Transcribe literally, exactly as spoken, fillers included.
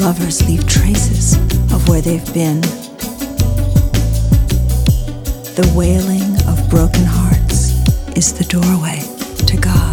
Lovers leave traces of where they've been. The wailing of broken hearts is the doorway to God.